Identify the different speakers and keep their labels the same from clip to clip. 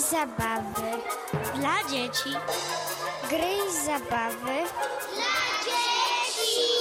Speaker 1: zabawy dla dzieci. Gry i zabawy dla dzieci.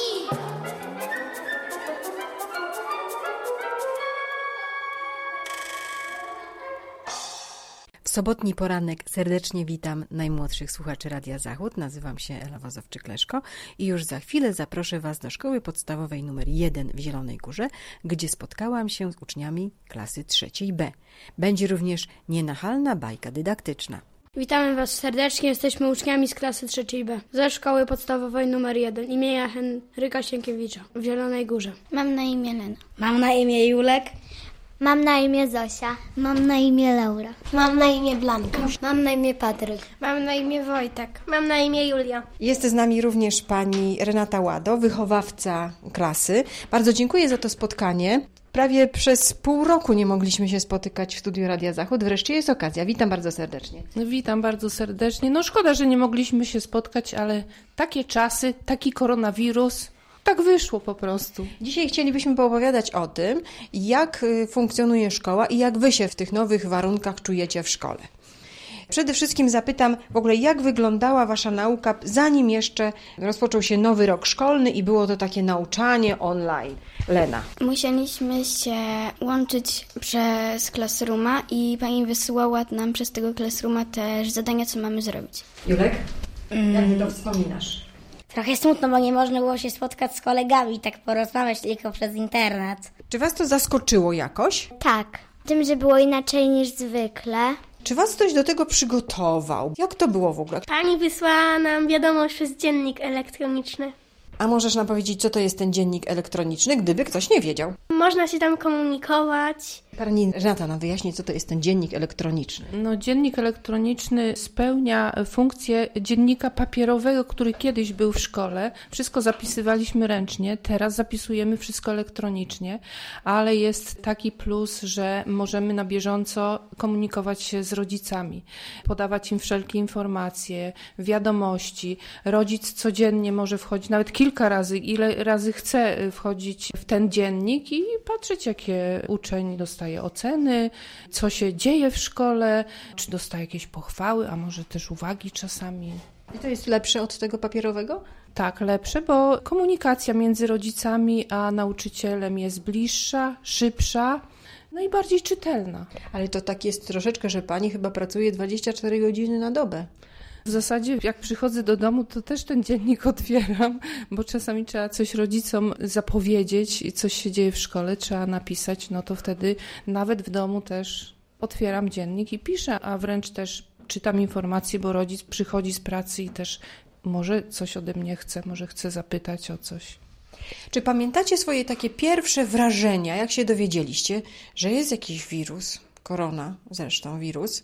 Speaker 2: W sobotni poranek serdecznie witam najmłodszych słuchaczy Radia Zachód. Nazywam się Ela Wazowczyk-Leszko i już za chwilę zaproszę Was do szkoły podstawowej nr 1 w Zielonej Górze, gdzie spotkałam się z uczniami klasy 3 B. Będzie również nienachalna bajka dydaktyczna.
Speaker 3: Witamy Was serdecznie, jesteśmy uczniami z klasy 3 B ze szkoły podstawowej nr 1 imienia Henryka Sienkiewicza w Zielonej Górze.
Speaker 4: Mam na imię Lena.
Speaker 5: Mam na imię Julek.
Speaker 4: Mam na imię Zosia. Mam na imię Laura.
Speaker 5: Mam na imię Blanka.
Speaker 4: Mam na imię Patryk.
Speaker 6: Mam na imię Wojtek. Mam na imię Julia.
Speaker 2: Jest z nami również pani Renata Łado, wychowawca klasy. Bardzo dziękuję za to spotkanie. Prawie przez pół roku nie mogliśmy się spotykać w studiu Radia Zachód. Wreszcie jest okazja. Witam bardzo serdecznie.
Speaker 7: Witam bardzo serdecznie. No szkoda, że nie mogliśmy się spotkać, ale takie czasy, taki koronawirus, tak wyszło po prostu.
Speaker 2: Dzisiaj chcielibyśmy poopowiadać o tym, jak funkcjonuje szkoła i jak wy się w tych nowych warunkach czujecie w szkole. Przede wszystkim zapytam w ogóle, jak wyglądała wasza nauka, zanim jeszcze rozpoczął się nowy rok szkolny i było to takie nauczanie online. Lena.
Speaker 4: Musieliśmy się łączyć przez Classrooma i pani wysyłała nam przez tego Classrooma też zadania, co mamy zrobić.
Speaker 2: Julek, jak ty to wspominasz?
Speaker 5: Trochę smutno, bo nie można było się spotkać z kolegami i tak porozmawiać tylko przez internet.
Speaker 2: Czy was to zaskoczyło jakoś?
Speaker 4: Tak, tym, że było inaczej niż zwykle.
Speaker 2: Czy was ktoś do tego przygotował? Jak to było w ogóle?
Speaker 6: Pani wysłała nam wiadomość przez dziennik elektroniczny.
Speaker 2: A możesz nam powiedzieć, co to jest ten dziennik elektroniczny, gdyby ktoś nie wiedział?
Speaker 6: Można się tam komunikować.
Speaker 2: Pani Renata nam wyjaśni, co to jest ten dziennik elektroniczny.
Speaker 7: No, dziennik elektroniczny spełnia funkcję dziennika papierowego, który kiedyś był w szkole. Wszystko zapisywaliśmy ręcznie, teraz zapisujemy wszystko elektronicznie, ale jest taki plus, że możemy na bieżąco komunikować się z rodzicami, podawać im wszelkie informacje, wiadomości. Rodzic codziennie może wchodzić, nawet kilka razy, ile razy chce wchodzić w ten dziennik i patrzeć, jakie uczeń dostaje oceny, co się dzieje w szkole, czy dostaje jakieś pochwały, a może też uwagi czasami.
Speaker 2: I to jest lepsze od tego papierowego?
Speaker 7: Tak, lepsze, bo komunikacja między rodzicami a nauczycielem jest bliższa, szybsza, no i bardziej czytelna.
Speaker 2: Ale to tak jest troszeczkę, że pani chyba pracuje 24 godziny na dobę.
Speaker 7: W zasadzie jak przychodzę do domu, to też ten dziennik otwieram, bo czasami trzeba coś rodzicom zapowiedzieć, coś się dzieje w szkole, trzeba napisać, no to wtedy nawet w domu też otwieram dziennik i piszę, a wręcz też czytam informacje, bo rodzic przychodzi z pracy i też może coś ode mnie chce, może chce zapytać o coś.
Speaker 2: Czy pamiętacie swoje takie pierwsze wrażenia, jak się dowiedzieliście, że jest jakiś wirus, korona zresztą wirus,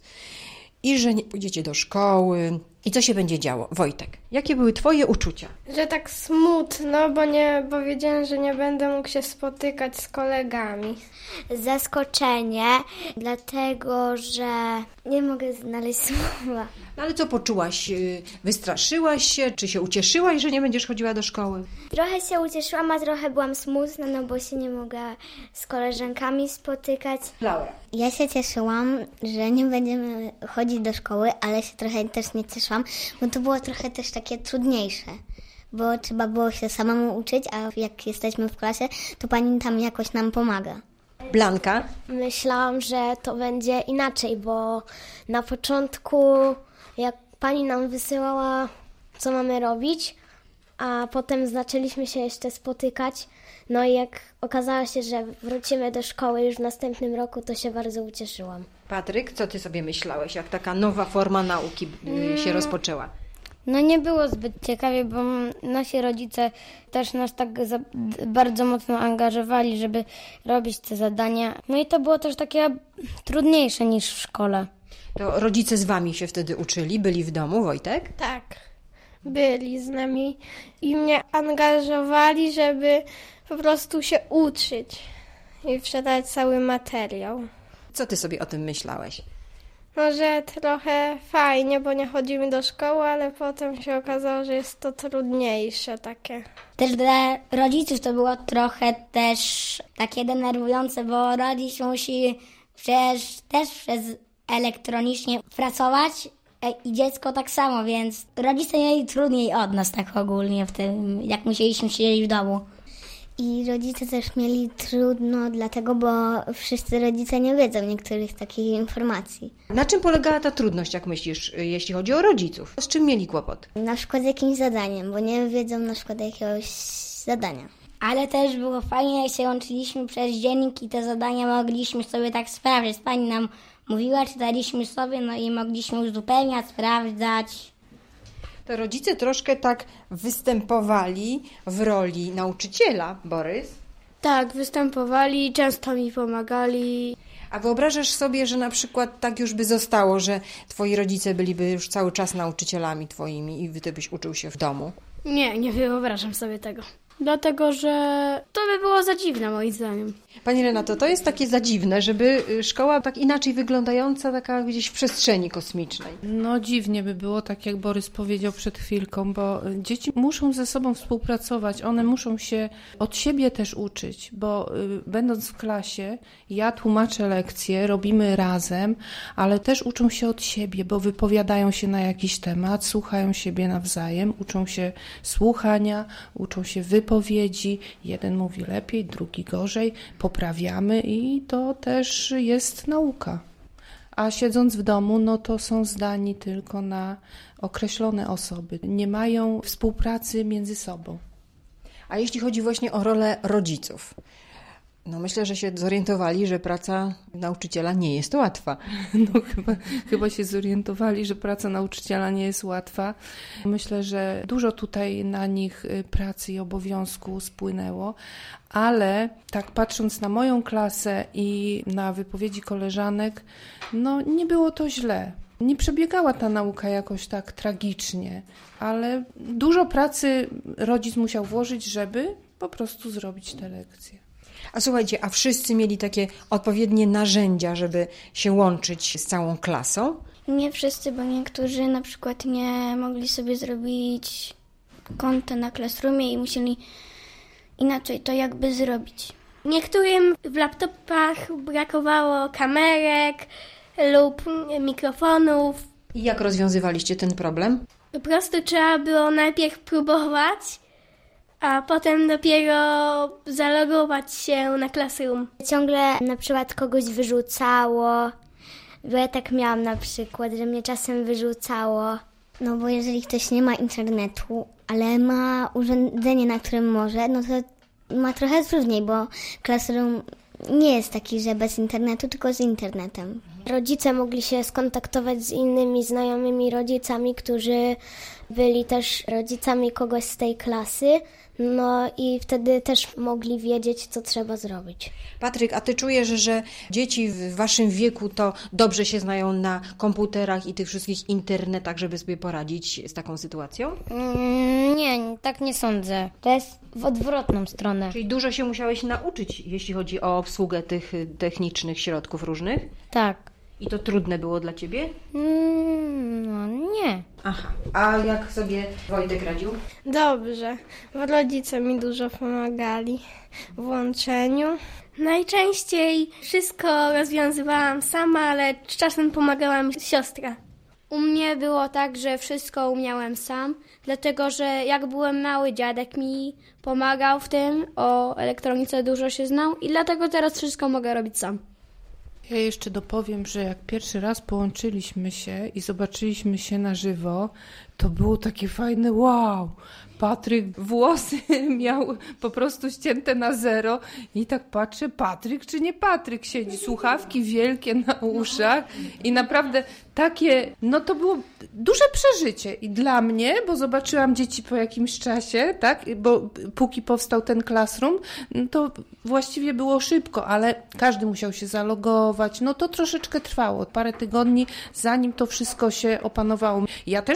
Speaker 2: i że nie pójdziecie do szkoły i co się będzie działo? Wojtek, jakie były twoje uczucia?
Speaker 6: Że tak smutno, bo wiedziałem, że nie będę mógł się spotykać z kolegami.
Speaker 4: Zaskoczenie, dlatego że nie mogę znaleźć słowa.
Speaker 2: No ale co poczułaś? Wystraszyłaś się? Czy się ucieszyłaś, że nie będziesz chodziła do szkoły?
Speaker 4: Trochę się ucieszyłam, a trochę byłam smutna, no bo się nie mogę z koleżankami spotykać.
Speaker 2: Laura.
Speaker 5: Ja się cieszyłam, że nie będziemy chodzić do szkoły, ale się trochę też nie cieszyłam, bo to było trochę też takie trudniejsze, bo trzeba było się samemu uczyć, a jak jesteśmy w klasie, to pani tam jakoś nam pomaga.
Speaker 2: Blanka?
Speaker 6: Myślałam, że to będzie inaczej, bo na początku jak pani nam wysyłała, co mamy robić, a potem zaczęliśmy się jeszcze spotykać, no i jak okazało się, że wrócimy do szkoły już w następnym roku, to się bardzo ucieszyłam.
Speaker 2: Patryk, co ty sobie myślałeś, jak taka nowa forma nauki się rozpoczęła?
Speaker 3: No nie było zbyt ciekawie, bo nasi rodzice też nas tak bardzo mocno angażowali, żeby robić te zadania. No i to było też takie trudniejsze niż w szkole.
Speaker 2: To rodzice z wami się wtedy uczyli, byli w domu, Wojtek?
Speaker 6: Tak, byli z nami i mnie angażowali, żeby po prostu się uczyć i przeczytać cały materiał.
Speaker 2: Co ty sobie o tym myślałeś?
Speaker 6: No, że trochę fajnie, bo nie chodzimy do szkoły, ale potem się okazało, że jest to trudniejsze takie.
Speaker 5: Też dla rodziców to było trochę też takie denerwujące, bo rodzic musi przecież też przez
Speaker 8: elektronicznie pracować i dziecko tak samo, więc rodzice mieli trudniej od nas tak ogólnie w tym, jak musieliśmy siedzieć w domu.
Speaker 5: I rodzice też mieli trudno, dlatego, bo wszyscy rodzice nie wiedzą niektórych takich informacji.
Speaker 2: Na czym polegała ta trudność, jak myślisz, jeśli chodzi o rodziców? Z czym mieli kłopot?
Speaker 5: Na przykład z jakimś zadaniem, bo nie wiedzą na przykład jakiegoś zadania.
Speaker 8: Ale też było fajnie, jak się łączyliśmy przez dziennik i te zadania mogliśmy sobie tak sprawdzić. Pani nam mówiła, czytaliśmy sobie, no i mogliśmy uzupełniać, sprawdzać.
Speaker 2: To rodzice troszkę tak występowali w roli nauczyciela, Borys?
Speaker 6: Tak, występowali, często mi pomagali.
Speaker 2: A wyobrażasz sobie, że na przykład tak już by zostało, że twoi rodzice byliby już cały czas nauczycielami twoimi i ty byś uczył się w domu?
Speaker 6: Nie wyobrażam sobie tego. Dlatego, że to by było za dziwne moim zdaniem.
Speaker 2: Pani Renato, to jest takie za dziwne, żeby szkoła tak inaczej wyglądająca, taka gdzieś w przestrzeni kosmicznej.
Speaker 7: No dziwnie by było, tak jak Borys powiedział przed chwilką, bo dzieci muszą ze sobą współpracować, one muszą się od siebie też uczyć, bo będąc w klasie, ja tłumaczę lekcje, robimy razem, ale też uczą się od siebie, bo wypowiadają się na jakiś temat, słuchają siebie nawzajem, uczą się słuchania, uczą się wypowiedzi, jeden mówi lepiej, drugi gorzej, poprawiamy i to też jest nauka. A siedząc w domu, no to są zdani tylko na określone osoby. Nie mają współpracy między sobą.
Speaker 2: A jeśli chodzi właśnie o rolę rodziców? No myślę, że się zorientowali, że praca nauczyciela nie jest łatwa.
Speaker 7: No chyba się zorientowali, że praca nauczyciela nie jest łatwa. Myślę, że dużo tutaj na nich pracy i obowiązku spłynęło, ale tak patrząc na moją klasę i na wypowiedzi koleżanek, no nie było to źle. Nie przebiegała ta nauka jakoś tak tragicznie, ale dużo pracy rodzic musiał włożyć, żeby po prostu zrobić te lekcje.
Speaker 2: A słuchajcie, a wszyscy mieli takie odpowiednie narzędzia, żeby się łączyć z całą klasą?
Speaker 4: Nie wszyscy, bo niektórzy na przykład nie mogli sobie zrobić konta na Classroomie i musieli inaczej to jakby zrobić.
Speaker 6: Niektórym w laptopach brakowało kamerek lub mikrofonów.
Speaker 2: I jak rozwiązywaliście ten problem?
Speaker 6: Po prostu trzeba było najpierw próbować, a potem dopiero zalogować się na Classroom.
Speaker 1: Ciągle na przykład kogoś wyrzucało, bo ja tak miałam na przykład, że mnie czasem wyrzucało.
Speaker 5: No bo jeżeli ktoś nie ma internetu, ale ma urządzenie, na którym może, no to ma trochę trudniej, bo Classroom nie jest taki, że bez internetu, tylko z internetem.
Speaker 6: Rodzice mogli się skontaktować z innymi znajomymi rodzicami, którzy byli też rodzicami kogoś z tej klasy, no i wtedy też mogli wiedzieć, co trzeba zrobić.
Speaker 2: Patryk, a ty czujesz, że dzieci w waszym wieku to dobrze się znają na komputerach i tych wszystkich internetach, żeby sobie poradzić z taką sytuacją?
Speaker 3: Nie, tak nie sądzę. To jest w odwrotną stronę.
Speaker 2: Czyli dużo się musiałeś nauczyć, jeśli chodzi o obsługę tych technicznych środków różnych?
Speaker 3: Tak.
Speaker 2: I to trudne było dla ciebie?
Speaker 3: No nie.
Speaker 2: Aha. A jak sobie Wojtek radził?
Speaker 6: Dobrze, bo rodzice mi dużo pomagali w łączeniu. Najczęściej wszystko rozwiązywałam sama, ale czasem pomagała mi siostra. U mnie było tak, że wszystko umiałem sam, dlatego że jak byłem mały, dziadek mi pomagał w tym, o elektronice dużo się znał i dlatego teraz wszystko mogę robić sam.
Speaker 7: Ja jeszcze dopowiem, że jak pierwszy raz połączyliśmy się i zobaczyliśmy się na żywo, to było takie fajne wow. Patryk włosy miał po prostu ścięte na zero i tak patrzę, Patryk czy nie Patryk siedzi, słuchawki wielkie na uszach i naprawdę takie, no to było duże przeżycie i dla mnie, bo zobaczyłam dzieci po jakimś czasie, tak, bo póki powstał ten Classroom, to właściwie było szybko, ale każdy musiał się zalogować, no to troszeczkę trwało, parę tygodni, zanim to wszystko się opanowało. Ja też musiałam się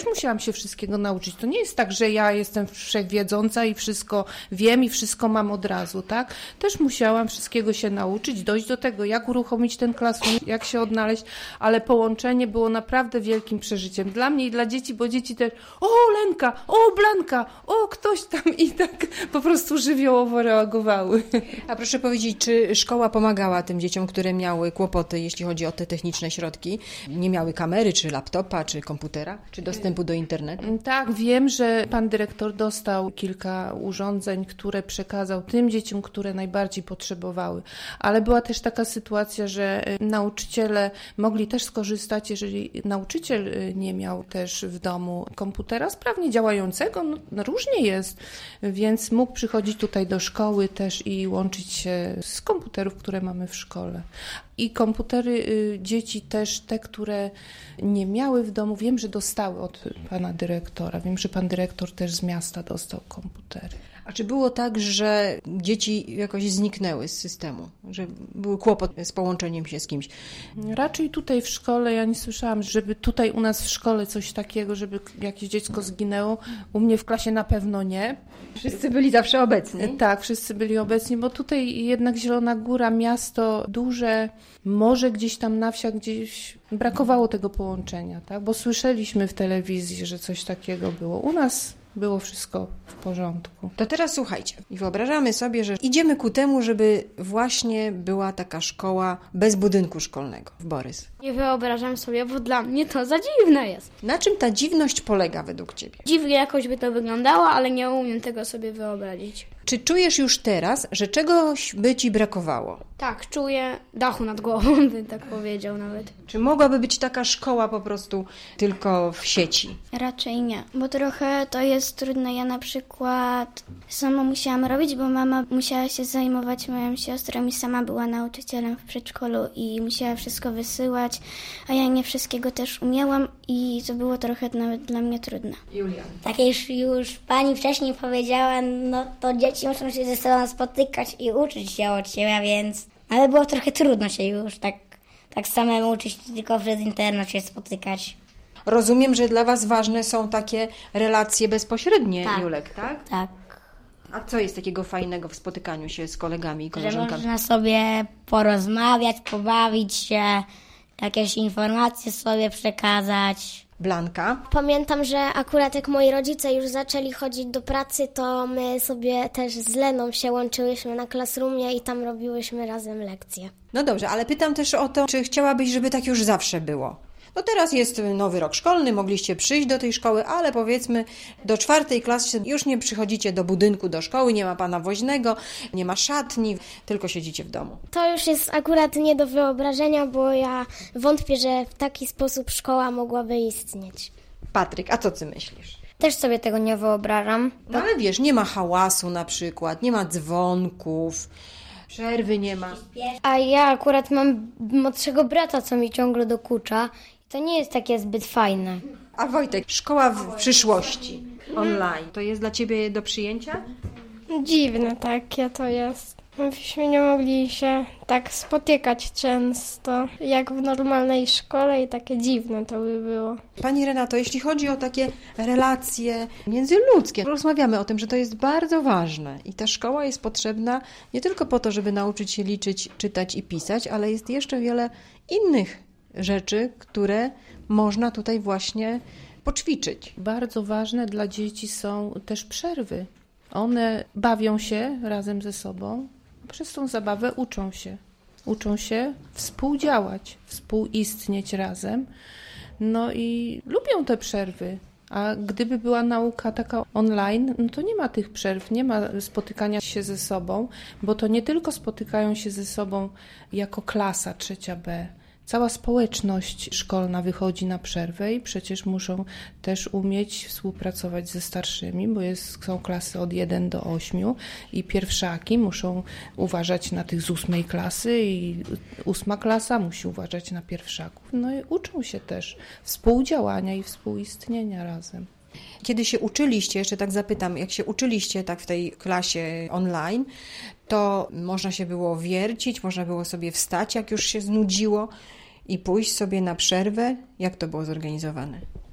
Speaker 7: się wszystkiego nauczyć. To nie jest tak, że ja jestem wszechwiedząca i wszystko wiem i wszystko mam od razu, tak? Też musiałam wszystkiego się nauczyć, dojść do tego, jak uruchomić ten Classroom, jak się odnaleźć, ale połączenie było naprawdę wielkim przeżyciem dla mnie i dla dzieci, bo dzieci też, o Lenka, o Blanka, o ktoś tam i tak po prostu żywiołowo reagowały.
Speaker 2: A proszę powiedzieć, czy szkoła pomagała tym dzieciom, które miały kłopoty, jeśli chodzi o te techniczne środki? Nie miały kamery, czy laptopa, czy komputera, czy dostępu do internetu?
Speaker 7: Tak, wiem, że pan dyrektor dostał kilka urządzeń, które przekazał tym dzieciom, które najbardziej potrzebowały. Ale była też taka sytuacja, że nauczyciele mogli też skorzystać, jeżeli nauczyciel nie miał też w domu komputera sprawnie działającego, no różnie jest, więc mógł przychodzić tutaj do szkoły też i łączyć się z komputerów, które mamy w szkole. I komputery dzieci też, te, które nie miały w domu, wiem, że dostały od pana dyrektora. Wiem, że pan dyrektor też z miasta dostał komputery.
Speaker 2: A czy było tak, że dzieci jakoś zniknęły z systemu? Że był kłopot z połączeniem się z kimś?
Speaker 7: Raczej tutaj w szkole ja nie słyszałam, żeby tutaj u nas w szkole coś takiego, żeby jakieś dziecko zginęło. U mnie w klasie na pewno nie.
Speaker 2: Wszyscy byli zawsze obecni?
Speaker 7: Tak, wszyscy byli obecni, bo tutaj jednak Zielona Góra, miasto duże, może gdzieś tam na wsiach gdzieś brakowało tego połączenia, tak? Bo słyszeliśmy w telewizji, że coś takiego było. U nas było wszystko w porządku.
Speaker 2: To teraz słuchajcie i wyobrażamy sobie, że idziemy ku temu, żeby właśnie była taka szkoła bez budynku szkolnego w Borys.
Speaker 9: Nie wyobrażam sobie, bo dla mnie to za dziwne jest.
Speaker 2: Na czym ta dziwność polega według Ciebie?
Speaker 9: Dziwnie jakoś by to wyglądało, ale nie umiem tego sobie wyobrazić.
Speaker 2: Czy czujesz już teraz, że czegoś by Ci brakowało?
Speaker 9: Tak, czuję dachu nad głową, bym tak powiedział nawet.
Speaker 2: Czy mogłaby być taka szkoła po prostu tylko w sieci?
Speaker 4: Raczej nie, bo trochę to jest trudne. Ja na przykład sama musiałam robić, bo mama musiała się zajmować moją siostrą i sama była nauczycielem w przedszkolu i musiała wszystko wysyłać, a ja nie wszystkiego też umiałam i to było trochę nawet dla mnie trudne.
Speaker 2: Julia.
Speaker 8: Tak jak już pani wcześniej powiedziała, no to dzieci muszą się ze sobą spotykać i uczyć się od siebie, więc ale było trochę trudno się już tak samemu uczyć, tylko przez internet się spotykać.
Speaker 2: Rozumiem, że dla Was ważne są takie relacje bezpośrednie,
Speaker 8: Tak.
Speaker 2: Julek, tak?
Speaker 8: Tak,
Speaker 2: A co jest takiego fajnego w spotykaniu się z kolegami i
Speaker 8: że
Speaker 2: koleżankami?
Speaker 8: można sobie porozmawiać, pobawić się, jakieś informacje sobie przekazać.
Speaker 2: Blanka?
Speaker 6: Pamiętam, że akurat jak moi rodzice już zaczęli chodzić do pracy, to my sobie też z Leną się łączyłyśmy na Classroomie i tam robiłyśmy razem lekcje.
Speaker 2: No dobrze, ale pytam też o to, czy chciałabyś, żeby tak już zawsze było? No teraz jest nowy rok szkolny, mogliście przyjść do tej szkoły, ale powiedzmy do 4. klasy już nie przychodzicie do budynku, do szkoły, nie ma pana woźnego, nie ma szatni, tylko siedzicie w domu.
Speaker 6: To już jest akurat nie do wyobrażenia, bo ja wątpię, że w taki sposób szkoła mogłaby istnieć.
Speaker 2: Patryk, a co ty myślisz?
Speaker 3: Też sobie tego nie wyobrażam.
Speaker 2: No ale wiesz, nie ma hałasu na przykład, nie ma dzwonków, przerwy nie ma.
Speaker 3: A ja akurat mam młodszego brata, co mi ciągle dokucza. To nie jest takie zbyt fajne.
Speaker 2: A Wojtek, szkoła w przyszłości, online, to jest dla ciebie do przyjęcia?
Speaker 10: Dziwne takie to jest. Myśmy nie mogli się tak spotykać często, jak w normalnej szkole i takie dziwne to by było.
Speaker 2: Pani Renato, jeśli chodzi o takie relacje międzyludzkie, rozmawiamy o tym, że to jest bardzo ważne i ta szkoła jest potrzebna nie tylko po to, żeby nauczyć się liczyć, czytać i pisać, ale jest jeszcze wiele innych rzeczy, które można tutaj właśnie poćwiczyć.
Speaker 7: Bardzo ważne dla dzieci są też przerwy. One bawią się razem ze sobą, przez tą zabawę uczą się. Uczą się współdziałać, współistnieć razem. No i lubią te przerwy. A gdyby była nauka taka online, no to nie ma tych przerw, nie ma spotykania się ze sobą, bo to nie tylko spotykają się ze sobą jako klasa 3B. Cała społeczność szkolna wychodzi na przerwę i przecież muszą też umieć współpracować ze starszymi, bo są klasy od 1 do 8 i pierwszaki muszą uważać na tych z 8 klasy i 8 klasa musi uważać na pierwszaków. No i uczą się też współdziałania i współistnienia razem.
Speaker 2: Kiedy się uczyliście, jeszcze tak zapytam, jak się uczyliście tak w tej klasie online, to można się było wiercić, można było sobie wstać, jak już się znudziło i pójść sobie na przerwę? Jak to było zorganizowane?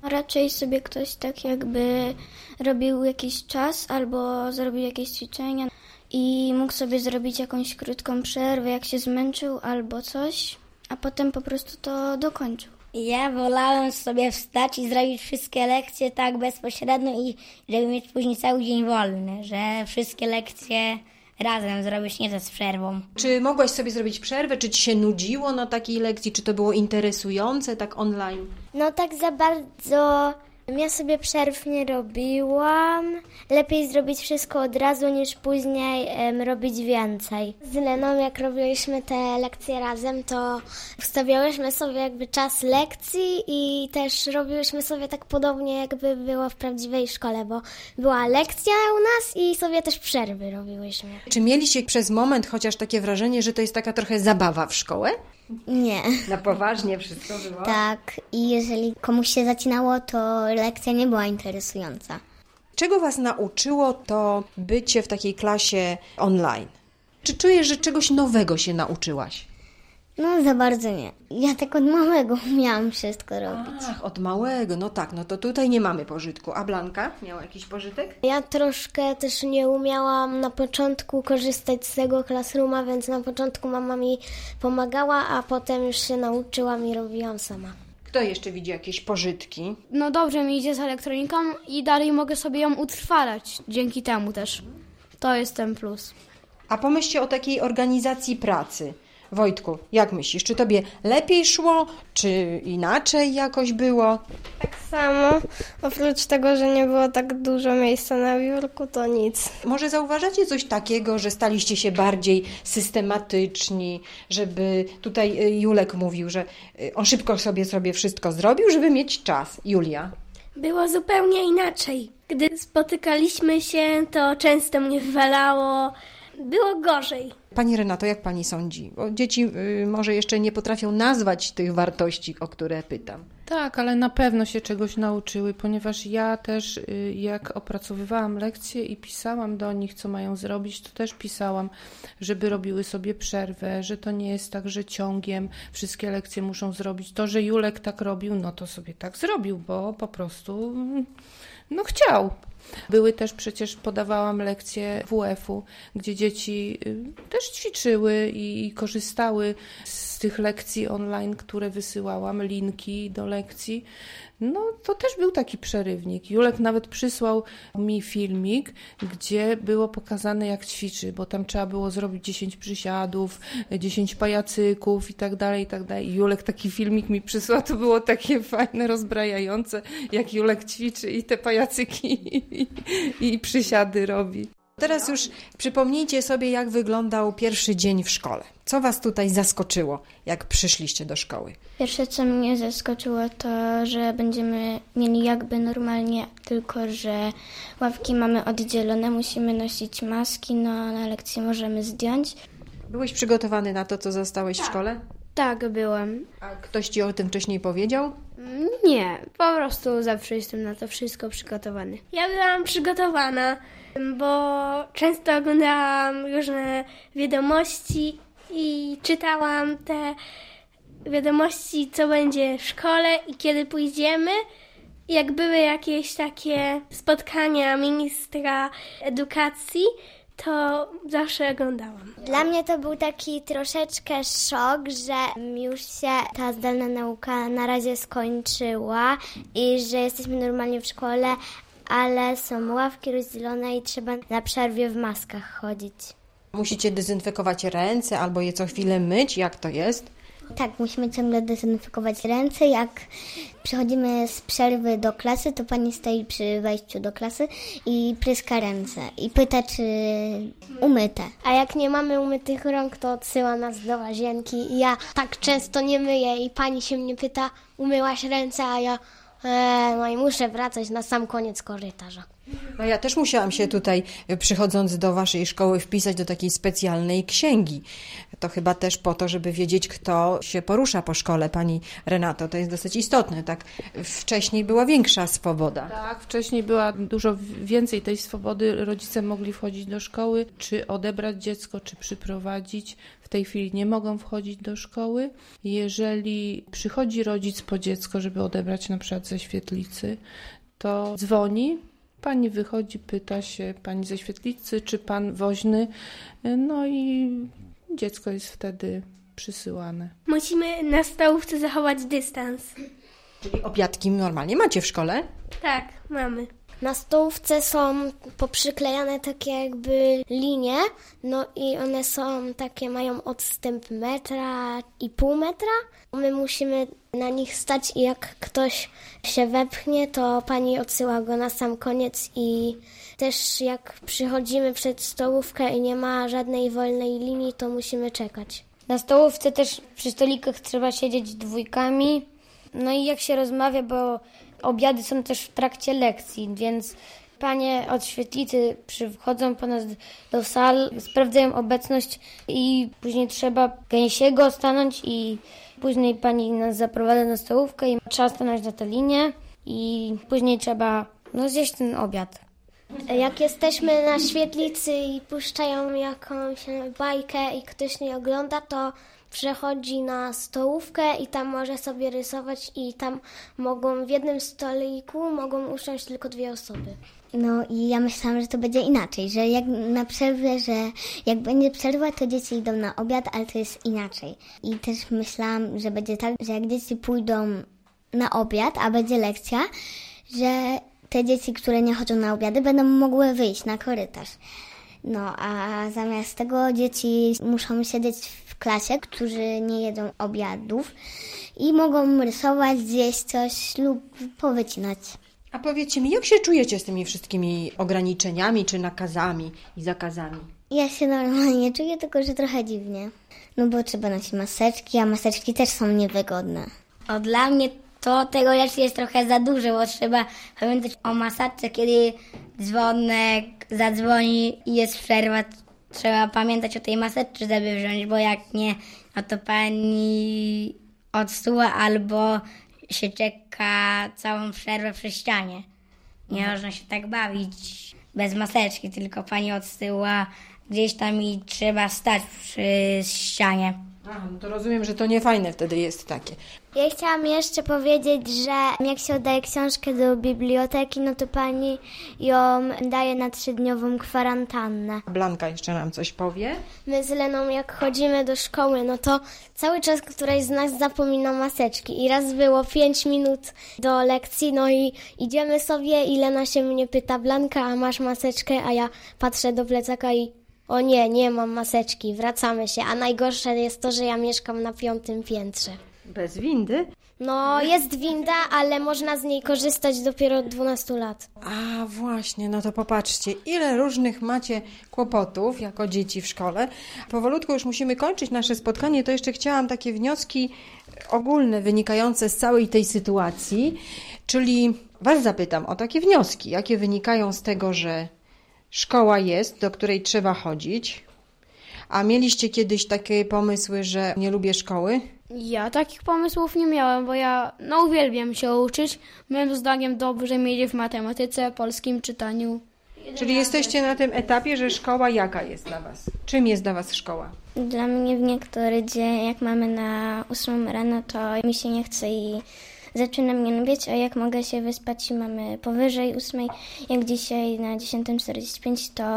Speaker 4: Raczej sobie ktoś tak jakby robił jakiś czas albo zrobił jakieś ćwiczenia i mógł sobie zrobić jakąś krótką przerwę, jak się zmęczył albo coś, a potem po prostu to dokończył.
Speaker 8: Ja wolałem sobie wstać i zrobić wszystkie lekcje tak bezpośrednio i żeby mieć później cały dzień wolny, że wszystkie lekcje razem zrobić, nie z przerwą.
Speaker 2: Czy mogłaś sobie zrobić przerwę? Czy ci się nudziło na takiej lekcji? Czy to było interesujące tak online?
Speaker 1: No tak za bardzo ja sobie przerw nie robiłam. Lepiej zrobić wszystko od razu niż później robić więcej.
Speaker 6: Z Leną, jak robiliśmy te lekcje razem, to ustawiałyśmy sobie jakby czas lekcji i też robiłyśmy sobie tak podobnie, jakby było w prawdziwej szkole, bo była lekcja u nas i sobie też przerwy robiłyśmy.
Speaker 2: Czy mieliście przez moment chociaż takie wrażenie, że to jest taka trochę zabawa w szkołę?
Speaker 5: Nie.
Speaker 2: Na poważnie wszystko było?
Speaker 5: Tak, i jeżeli komuś się zacinało, to lekcja nie była interesująca.
Speaker 2: Czego was nauczyło to bycie w takiej klasie online? Czy czujesz, że czegoś nowego się nauczyłaś?
Speaker 5: No za bardzo nie. Ja tak od małego umiałam wszystko robić.
Speaker 2: Ach, od małego, no tak, no to tutaj nie mamy pożytku. A Blanka miała jakiś pożytek?
Speaker 6: Ja troszkę też nie umiałam na początku korzystać z tego Classrooma, więc na początku mama mi pomagała, a potem już się nauczyłam i robiłam sama.
Speaker 2: Kto jeszcze widzi jakieś pożytki?
Speaker 9: No dobrze mi idzie z elektroniką i dalej mogę sobie ją utrwalać dzięki temu też. To jest ten plus.
Speaker 2: A pomyślcie o takiej organizacji pracy. Wojtku, jak myślisz, czy tobie lepiej szło, czy inaczej jakoś było?
Speaker 10: Tak samo, oprócz tego, że nie było tak dużo miejsca na biurku, to nic.
Speaker 2: Może zauważacie coś takiego, że staliście się bardziej systematyczni, żeby tutaj Julek mówił, że on szybko sobie wszystko zrobił, żeby mieć czas. Julia?
Speaker 11: Było zupełnie inaczej. Gdy spotykaliśmy się, to często mnie wywalało. Było gorzej.
Speaker 2: Pani Renato, jak pani sądzi? Bo dzieci może jeszcze nie potrafią nazwać tych wartości, o które pytam.
Speaker 7: Tak, ale na pewno się czegoś nauczyły, ponieważ ja też jak opracowywałam lekcje i pisałam do nich, co mają zrobić, to też pisałam, żeby robiły sobie przerwę, że to nie jest tak, że ciągiem wszystkie lekcje muszą zrobić. To, że Julek tak robił, no to sobie tak zrobił, bo po prostu chciał. Były też przecież, podawałam lekcje WF-u, gdzie dzieci też ćwiczyły i korzystały z tych lekcji online, które wysyłałam, linki do lekcji. No to też był taki przerywnik. Julek nawet przysłał mi filmik, gdzie było pokazane, jak ćwiczy, bo tam trzeba było zrobić 10 przysiadów, 10 pajacyków i tak dalej, i tak dalej. I Julek taki filmik mi przysłał, to było takie fajne, rozbrajające, jak Julek ćwiczy i te pajacyki i przysiady robi.
Speaker 2: Teraz już przypomnijcie sobie, jak wyglądał pierwszy dzień w szkole. Co was tutaj zaskoczyło, jak przyszliście do szkoły?
Speaker 4: Pierwsze, co mnie zaskoczyło, to, że będziemy mieli jakby normalnie, tylko że ławki mamy oddzielone, musimy nosić maski, no na lekcji możemy zdjąć.
Speaker 2: Byłeś przygotowany na to, co zostałeś w szkole?
Speaker 9: Tak, byłem.
Speaker 2: A ktoś ci o tym wcześniej powiedział?
Speaker 9: Nie, po prostu zawsze jestem na to wszystko przygotowany.
Speaker 11: Ja byłam przygotowana, bo często oglądałam różne wiadomości i czytałam te wiadomości, co będzie w szkole i kiedy pójdziemy. Jak były jakieś takie spotkania ministra edukacji, to zawsze oglądałam.
Speaker 1: Dla mnie to był taki troszeczkę szok, że już się ta zdalna nauka na razie skończyła i że jesteśmy normalnie w szkole, ale są ławki rozdzielone i trzeba na przerwie w maskach chodzić.
Speaker 2: Musicie dezynfekować ręce albo je co chwilę myć? Jak to jest?
Speaker 5: Tak, musimy ciągle dezynfekować ręce. Jak przychodzimy z przerwy do klasy, to pani stoi przy wejściu do klasy i pryska ręce i pyta, czy umyte.
Speaker 6: A jak nie mamy umytych rąk, to odsyła nas do łazienki i ja tak często nie myję i pani się mnie pyta, umyłaś ręce, a ja no i muszę wracać na sam koniec korytarza.
Speaker 2: No ja też musiałam się tutaj, przychodząc do waszej szkoły, wpisać do takiej specjalnej księgi. To chyba też po to, żeby wiedzieć, kto się porusza po szkole. Pani Renato, to jest dosyć istotne, tak? Wcześniej była większa swoboda.
Speaker 7: Tak, wcześniej była dużo więcej tej swobody. Rodzice mogli wchodzić do szkoły, czy odebrać dziecko, czy przyprowadzić. W tej chwili nie mogą wchodzić do szkoły. Jeżeli przychodzi rodzic po dziecko, żeby odebrać na przykład ze świetlicy, to dzwoni, pani wychodzi, pyta się pani ze świetlicy, czy pan woźny, no i dziecko jest wtedy przysyłane.
Speaker 11: Musimy na stołówce zachować dystans.
Speaker 2: Czyli obiadki normalnie macie w szkole?
Speaker 11: Tak, mamy.
Speaker 6: Na stołówce są poprzyklejane takie jakby linie, no i one są takie, mają odstęp 1,5 metra. My musimy na nich stać i jak ktoś się wepchnie, to pani odsyła go na sam koniec i też jak przychodzimy przed stołówkę i nie ma żadnej wolnej linii, to musimy czekać.
Speaker 3: Na stołówce też przy stolikach trzeba siedzieć dwójkami. No i jak się rozmawia, bo obiady są też w trakcie lekcji, więc panie od świetlicy przychodzą po nas do sal, sprawdzają obecność i później trzeba gęsiego stanąć i później pani nas zaprowadza na stołówkę i trzeba stanąć na tę linię i później trzeba zjeść ten obiad.
Speaker 6: Jak jesteśmy na świetlicy i puszczają jakąś bajkę i ktoś nie ogląda, to przechodzi na stołówkę i tam może sobie rysować i tam w jednym stoliku mogą usiąść tylko 2 osoby.
Speaker 5: No i ja myślałam, że to będzie inaczej, że jak na przerwie, że jak będzie przerwa, to dzieci idą na obiad, ale to jest inaczej. I też myślałam, że będzie tak, że jak dzieci pójdą na obiad, a będzie lekcja, że te dzieci, które nie chodzą na obiady, będą mogły wyjść na korytarz. No a zamiast tego dzieci muszą siedzieć w klasie, którzy nie jedzą obiadów i mogą rysować, zjeść coś lub powycinać.
Speaker 2: A powiedzcie mi, jak się czujecie z tymi wszystkimi ograniczeniami, czy nakazami i zakazami?
Speaker 5: Ja się normalnie czuję, tylko że trochę dziwnie. No bo trzeba nosić maseczki, a maseczki też są niewygodne.
Speaker 8: Dla mnie to tego jeszcze jest trochę za dużo, bo trzeba pamiętać o maseczce, kiedy dzwonek zadzwoni i jest przerwa. Trzeba pamiętać o tej maseczce, żeby wziąć, bo jak nie, no to pani odsuwa albo się czeka całą przerwę przy ścianie. Nie można się tak bawić bez maseczki, tylko pani odsyła gdzieś tam i trzeba stać przy ścianie.
Speaker 2: Aha, no to rozumiem, że to nie fajne wtedy jest takie.
Speaker 1: Ja chciałam jeszcze powiedzieć, że jak się oddaje książkę do biblioteki, no to pani ją daje na 3-dniową kwarantannę.
Speaker 2: Blanka jeszcze nam coś powie.
Speaker 6: My z Leną jak chodzimy do szkoły, no to cały czas któraś z nas zapomina maseczki i raz było 5 minut do lekcji, no i idziemy sobie i Lena się mnie pyta: Blanka, a masz maseczkę? A ja patrzę do plecaka i o nie, nie mam maseczki, wracamy się. A najgorsze jest to, że ja mieszkam na 5. piętrze.
Speaker 2: Bez windy?
Speaker 6: No, jest winda, ale można z niej korzystać dopiero od 12 lat.
Speaker 2: A właśnie, no to popatrzcie, ile różnych macie kłopotów jako dzieci w szkole. Powolutku już musimy kończyć nasze spotkanie, to jeszcze chciałam takie wnioski ogólne wynikające z całej tej sytuacji, czyli was zapytam o takie wnioski, jakie wynikają z tego, że szkoła jest, do której trzeba chodzić. A mieliście kiedyś takie pomysły, że nie lubię szkoły?
Speaker 9: Ja takich pomysłów nie miałem, bo ja uwielbiam się uczyć. Moim zdaniem dobrze mi idzie w matematyce, polskim czytaniu.
Speaker 2: Czyli jesteście na tym etapie, że szkoła jaka jest dla was? Czym jest dla was szkoła?
Speaker 4: Dla mnie w niektóry dzień, jak mamy na 8 rano, to mi się nie chce i zaczyna mnie nudzić, a jak mogę się wyspać i mamy powyżej 8, jak dzisiaj na 10:45, to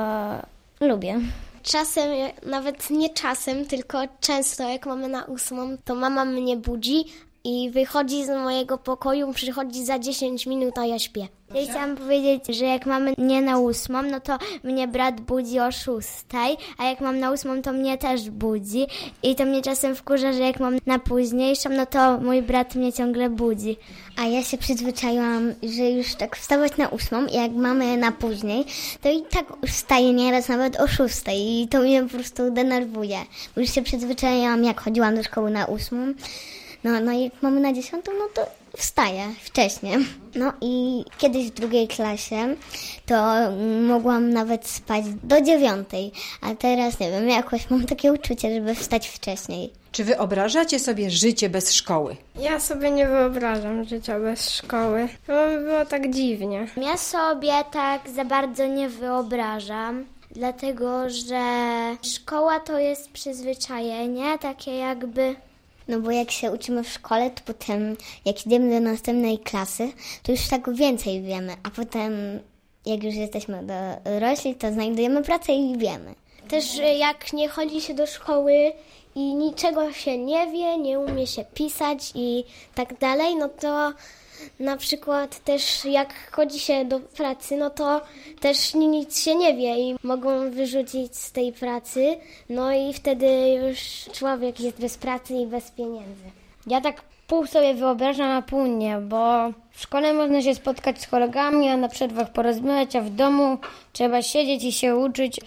Speaker 4: lubię.
Speaker 6: Czasem, nawet nie czasem, tylko często jak mamy na 8, to mama mnie budzi i wychodzi z mojego pokoju, przychodzi za 10 minut, a ja śpię.
Speaker 1: Ja chciałam powiedzieć, że jak mamy nie na 8, no to mnie brat budzi o 6, a jak mam na 8, to mnie też budzi i to mnie czasem wkurza, że jak mam na późniejszą, no to mój brat mnie ciągle budzi.
Speaker 5: A ja się przyzwyczaiłam, że już tak wstawać na 8 i jak mamy na później, to i tak wstaję nieraz nawet o 6 i to mnie po prostu denerwuje. Bo już się przyzwyczaiłam, jak chodziłam do szkoły na 8. No i jak mamy na 10, no to wstaję wcześniej. No i kiedyś w 2. klasie to mogłam nawet spać do 9, a teraz nie wiem, jakoś mam takie uczucie, żeby wstać wcześniej.
Speaker 2: Czy wyobrażacie sobie życie bez szkoły?
Speaker 10: Ja sobie nie wyobrażam życia bez szkoły. To by było tak dziwnie.
Speaker 1: Ja sobie tak za bardzo nie wyobrażam, dlatego że szkoła to jest przyzwyczajenie, takie jakby...
Speaker 5: No bo jak się uczymy w szkole, to potem jak idziemy do następnej klasy, to już tak więcej wiemy, a potem jak już jesteśmy dorośli, to znajdujemy pracę i wiemy.
Speaker 6: Też jak nie chodzi się do szkoły i niczego się nie wie, nie umie się pisać i tak dalej, no to na przykład też jak chodzi się do pracy, no to też nic się nie wie i mogą wyrzucić z tej pracy, no i wtedy już człowiek jest bez pracy i bez pieniędzy.
Speaker 3: Ja tak pół sobie wyobrażam, a pół nie, bo w szkole można się spotkać z kolegami, a na przerwach porozmawiać, a w domu trzeba siedzieć i się uczyć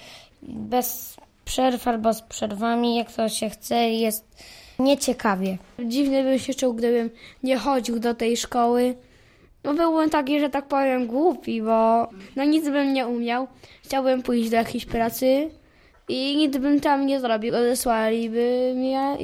Speaker 3: bez przerw albo z przerwami, jak to się chce i jest nieciekawie.
Speaker 9: Dziwnie bym się czuł, gdybym nie chodził do tej szkoły. No byłbym taki, że tak powiem, głupi, bo no nic bym nie umiał. Chciałbym pójść do jakiejś pracy i nic bym tam nie zrobił. Odesłaliby mnie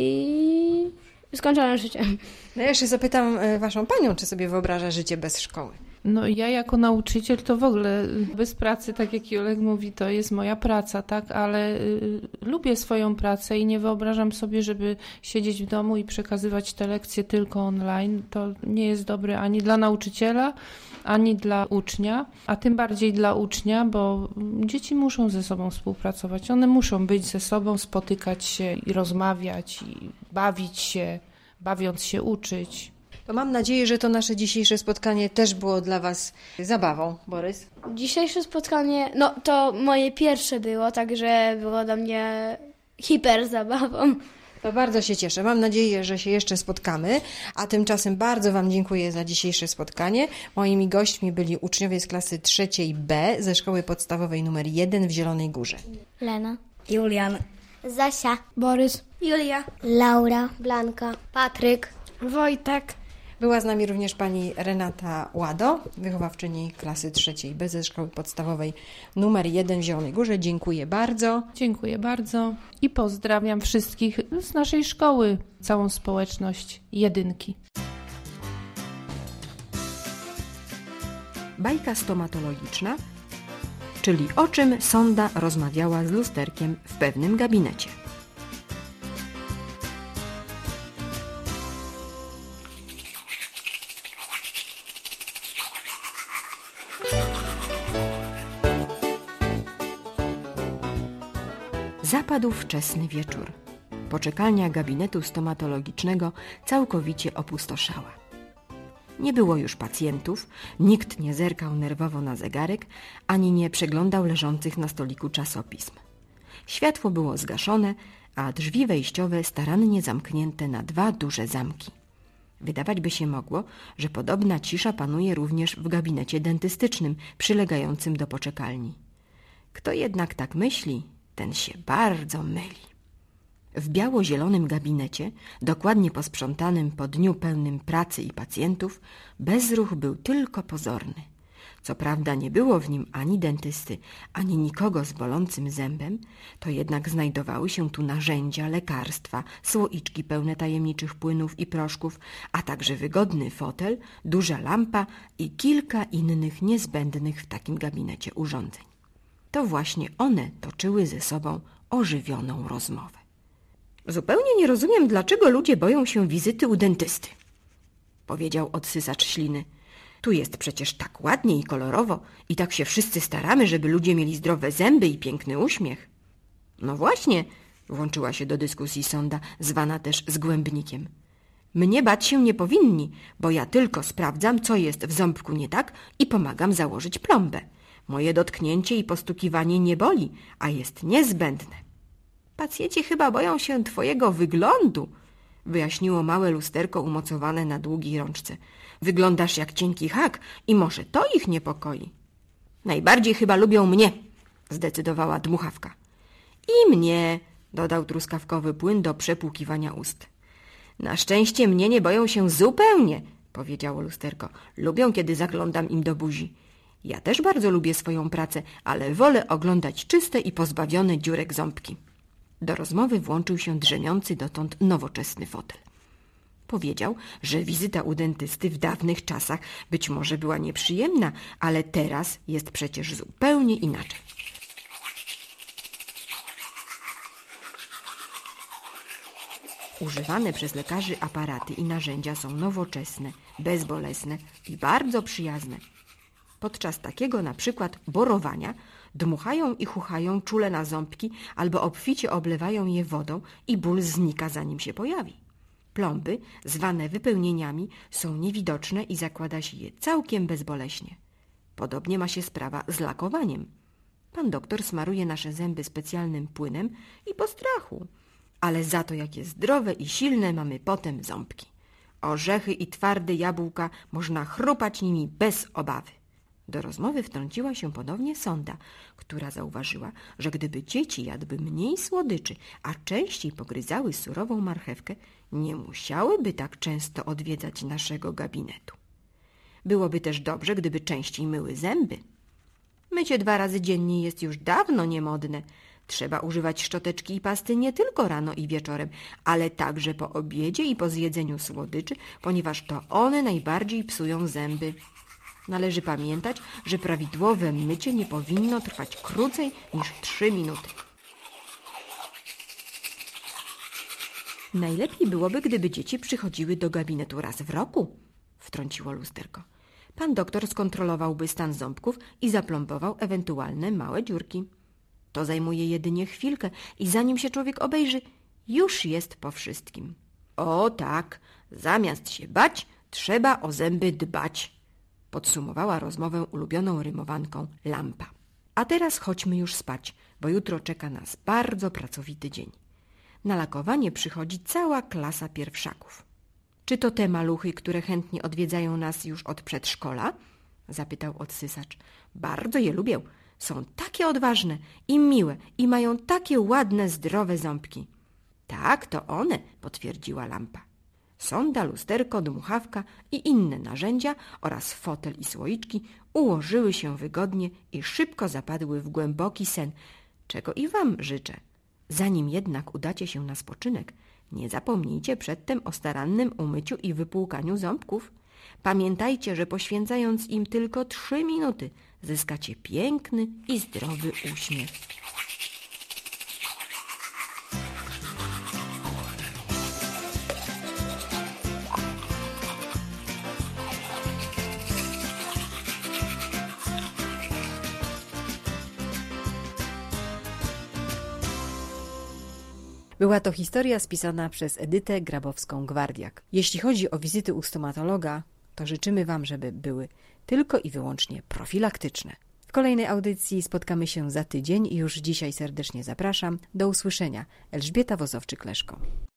Speaker 9: i skończyłem życie.
Speaker 2: No ja jeszcze zapytam waszą panią, czy sobie wyobraża życie bez szkoły.
Speaker 7: No ja jako nauczyciel to w ogóle bez pracy, tak jak Julek mówi, to jest moja praca, tak, ale lubię swoją pracę i nie wyobrażam sobie, żeby siedzieć w domu i przekazywać te lekcje tylko online. To nie jest dobre ani dla nauczyciela, ani dla ucznia, a tym bardziej dla ucznia, bo dzieci muszą ze sobą współpracować. One muszą być ze sobą, spotykać się i rozmawiać i bawić się, bawiąc się uczyć.
Speaker 2: To mam nadzieję, że to nasze dzisiejsze spotkanie też było dla was zabawą. Borys?
Speaker 9: Dzisiejsze spotkanie, no to moje pierwsze było, także było dla mnie hiper zabawą.
Speaker 2: To bardzo się cieszę. Mam nadzieję, że się jeszcze spotkamy, a tymczasem bardzo wam dziękuję za dzisiejsze spotkanie. Moimi gośćmi byli uczniowie z klasy 3 B ze szkoły podstawowej nr 1 w Zielonej Górze.
Speaker 5: Lena,
Speaker 8: Julian,
Speaker 1: Zosia,
Speaker 9: Borys,
Speaker 11: Julia,
Speaker 5: Laura,
Speaker 6: Blanka,
Speaker 10: Patryk, Wojtek.
Speaker 2: Była z nami również pani Renata Łado, wychowawczyni klasy 3 B ze szkoły podstawowej nr 1 w Zielonej Górze. Dziękuję bardzo.
Speaker 7: Dziękuję bardzo i pozdrawiam wszystkich z naszej szkoły, całą społeczność Jedynki.
Speaker 2: Bajka stomatologiczna, czyli o czym sonda rozmawiała z lusterkiem w pewnym gabinecie. Zapadł wczesny wieczór. Poczekalnia gabinetu stomatologicznego całkowicie opustoszała. Nie było już pacjentów, nikt nie zerkał nerwowo na zegarek, ani nie przeglądał leżących na stoliku czasopism. Światło było zgaszone, a drzwi wejściowe starannie zamknięte na 2 duże zamki. Wydawać by się mogło, że podobna cisza panuje również w gabinecie dentystycznym przylegającym do poczekalni. Kto jednak tak myśli, ten się bardzo myli. W biało-zielonym gabinecie, dokładnie posprzątanym po dniu pełnym pracy i pacjentów, bezruch był tylko pozorny. Co prawda nie było w nim ani dentysty, ani nikogo z bolącym zębem, to jednak znajdowały się tu narzędzia, lekarstwa, słoiczki pełne tajemniczych płynów i proszków, a także wygodny fotel, duża lampa i kilka innych niezbędnych w takim gabinecie urządzeń. To właśnie one toczyły ze sobą ożywioną rozmowę. Zupełnie nie rozumiem, dlaczego ludzie boją się wizyty u dentysty, powiedział odsysacz śliny. Tu jest przecież tak ładnie i kolorowo i tak się wszyscy staramy, żeby ludzie mieli zdrowe zęby i piękny uśmiech. No właśnie, włączyła się do dyskusji sonda, zwana też zgłębnikiem. Mnie bać się nie powinni, bo ja tylko sprawdzam, co jest w ząbku nie tak i pomagam założyć plombę. Moje dotknięcie i postukiwanie nie boli, a jest niezbędne. Pacjenci chyba boją się twojego wyglądu, wyjaśniło małe lusterko umocowane na długiej rączce. Wyglądasz jak cienki hak i może to ich niepokoi. Najbardziej chyba lubią mnie, zdecydowała dmuchawka. I mnie, dodał truskawkowy płyn do przepłukiwania ust.
Speaker 12: Na szczęście mnie nie boją się zupełnie, powiedziało lusterko. Lubią, kiedy zaglądam im do buzi. Ja też bardzo lubię swoją pracę, ale wolę oglądać czyste i pozbawione dziurek ząbki. Do rozmowy włączył się drzemiący dotąd nowoczesny fotel. Powiedział, że wizyta u dentysty w dawnych czasach być może była nieprzyjemna, ale teraz jest przecież zupełnie inaczej. Używane przez lekarzy aparaty i narzędzia są nowoczesne, bezbolesne i bardzo przyjazne. Podczas takiego na przykład borowania dmuchają i chuchają czule na ząbki albo obficie oblewają je wodą i ból znika, zanim się pojawi. Plomby, zwane wypełnieniami, są niewidoczne i zakłada się je całkiem bezboleśnie. Podobnie ma się sprawa z lakowaniem. Pan doktor smaruje nasze zęby specjalnym płynem i po strachu. Ale za to, jakie zdrowe i silne mamy potem ząbki. Orzechy i twarde jabłka można chrupać nimi bez obawy. Do rozmowy wtrąciła się ponownie Sonda, która zauważyła, że gdyby dzieci jadły mniej słodyczy, a częściej pogryzały surową marchewkę, nie musiałyby tak często odwiedzać naszego gabinetu. Byłoby też dobrze, gdyby częściej myły zęby. Mycie 2 razy dziennie jest już dawno niemodne. Trzeba używać szczoteczki i pasty nie tylko rano i wieczorem, ale także po obiedzie i po zjedzeniu słodyczy, ponieważ to one najbardziej psują zęby. Należy pamiętać, że prawidłowe mycie nie powinno trwać krócej niż 3 minuty. Najlepiej byłoby, gdyby dzieci przychodziły do gabinetu raz w roku, wtrąciło lusterko. Pan doktor skontrolowałby stan ząbków i zaplombował ewentualne małe dziurki. To zajmuje jedynie chwilkę i zanim się człowiek obejrzy, już jest po wszystkim. O tak, zamiast się bać, trzeba o zęby dbać, podsumowała rozmowę ulubioną rymowanką Lampa. A teraz chodźmy już spać, bo jutro czeka nas bardzo pracowity dzień. Na lakowanie przychodzi cała klasa pierwszaków. Czy to te maluchy, które chętnie odwiedzają nas już od przedszkola? Zapytał odsysacz. Bardzo je lubię. Są takie odważne i miłe i mają takie ładne, zdrowe ząbki. Tak, to one, potwierdziła Lampa. Sonda, lusterko, dmuchawka i inne narzędzia oraz fotel i słoiczki ułożyły się wygodnie i szybko zapadły w głęboki sen, czego i wam życzę. Zanim jednak udacie się na spoczynek, nie zapomnijcie przedtem o starannym umyciu i wypłukaniu ząbków. Pamiętajcie, że poświęcając im tylko 3 minuty, zyskacie piękny i zdrowy uśmiech.
Speaker 2: Była to historia spisana przez Edytę Grabowską-Gwardiak. Jeśli chodzi o wizyty u stomatologa, to życzymy wam, żeby były tylko i wyłącznie profilaktyczne. W kolejnej audycji spotkamy się za tydzień i już dzisiaj serdecznie zapraszam. Do usłyszenia. Elżbieta Wozowczyk-Leszko.